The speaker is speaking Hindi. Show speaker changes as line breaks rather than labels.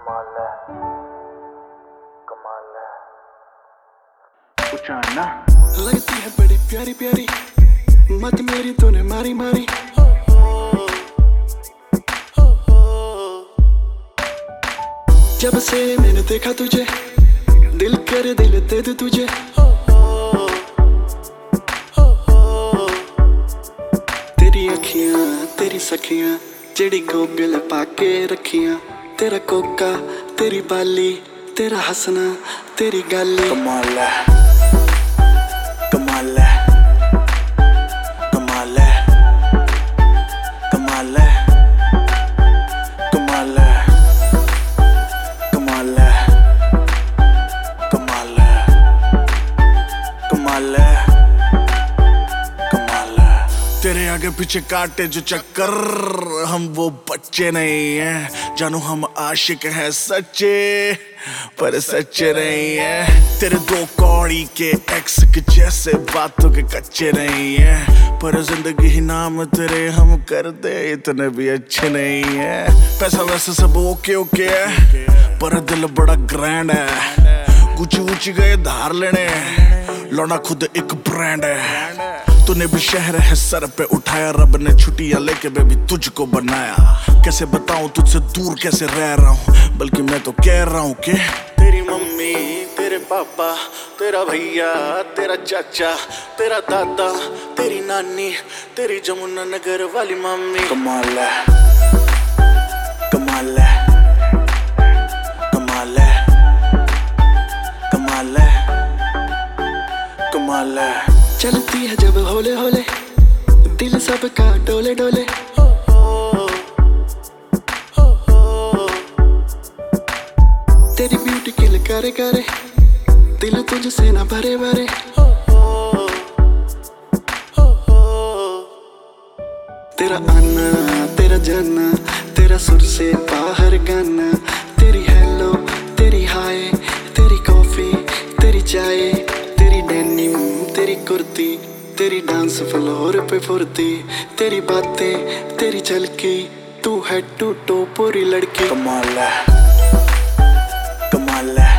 कमाल है, कमाल है। कुछ आना
लगती है बड़ी प्यारी प्यारी, मत मेरी तूने मारी मारी। जब से मैंने देखा तुझे, दिल करे दिल दे दे तुझे। तेरी अखियां तेरी सखियां, जेड़ी गोगल पाके रखियां। तेरा कोका तेरी बाली, तेरा हंसना तेरी गाली।
कमाल है, कमाल है, कमाल है, कमाल है, कमाल है, कमाल है, कमाल है, कमाल है, कमाल है। तेरे आगे पीछे काटे जो चक्कर, हम वो बच्चे नहीं हैं। जानू हम आशिक हैं सच्चे, पर सच्चे नहीं हैं। तेरे दो कौड़ी के एक्स के जैसे बातों के कच्चे नहीं हैं। पर जिंदगी ही नाम तेरे हम कर दे, इतने भी अच्छे नहीं हैं। पैसा वैसे सब ओके ओके है, पर दिल बड़ा ग्रैंड है। गुची ऊंची गए धार लेने, लौना खुद एक ब्रांड है। तूने भी शहर है सर पे उठाया, रब ने छुट्टियां लेके बेबी तुझको बनाया। कैसे बताऊं तुझसे दूर कैसे रह रहा हूँ, बल्कि मैं तो कह रहा हूँ कि तेरी मम्मी तेरे पापा, तेरा भैया तेरा चाचा, तेरा दादा तेरी नानी, तेरी जमुना नगर वाली मम्मी। कमाल है, कमाल है, कमाल है, कमाल है, कमाल है।
चलती है जब होले होले, दिल सबका डोले डोले। तेरी ब्यूटी किल करे करे, दिल तुझसे ना भरे भरे। तेरा आना तेरा जाना, तेरा सुर से बाहर गाना। तेरी हेलो तेरी हाय, तेरी कॉफी तेरी चाय, तेरी डेनिम तेरी कुर्ती, तेरी डांस फ्लोर पे फुर्ती। तेरी बातें तेरी झलकी, तू है टू टो पूरी लड़की।
कमाल है, कमाल है,